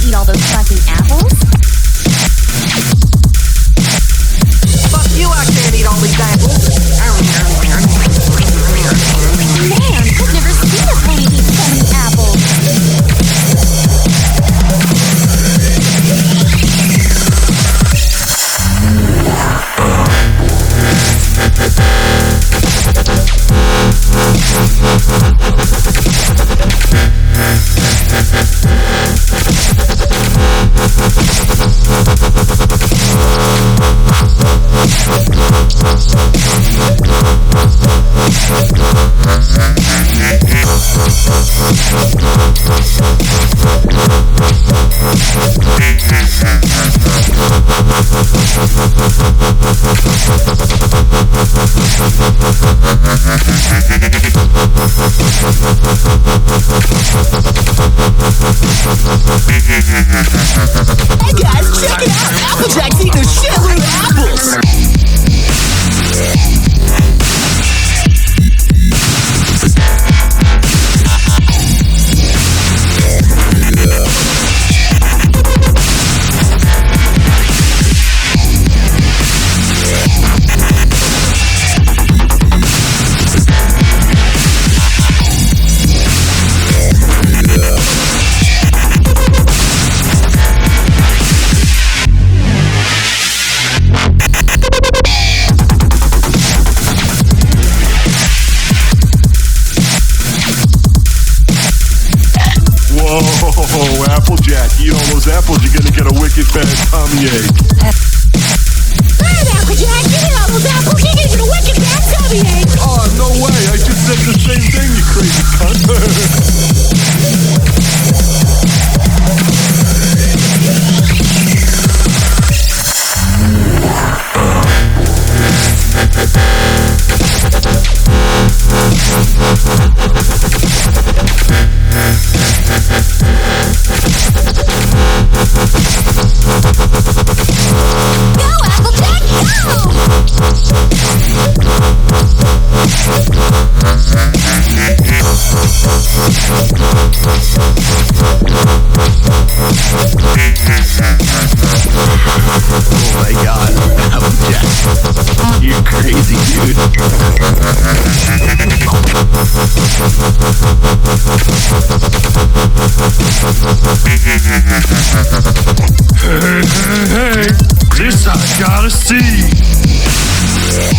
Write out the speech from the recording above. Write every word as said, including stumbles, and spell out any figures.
eat all those fucking apples? Fuck you, I can't eat all these apples. Man, I've never seen a pony eat so many apples. Hey guys, check it out! Applejack's eating a shitload of apples! Whoa, Applejack, eat all those apples, you're gonna get a wicked bad tummy ache. Right, Applejack, you eat all those apples, you're gonna get a wicked bad tummy ache! Oh, no way, I just said the same thing, you crazy cunt. Oh my god, Applejack. You're crazy, dude. Hey, hey, hey, this I gotta see.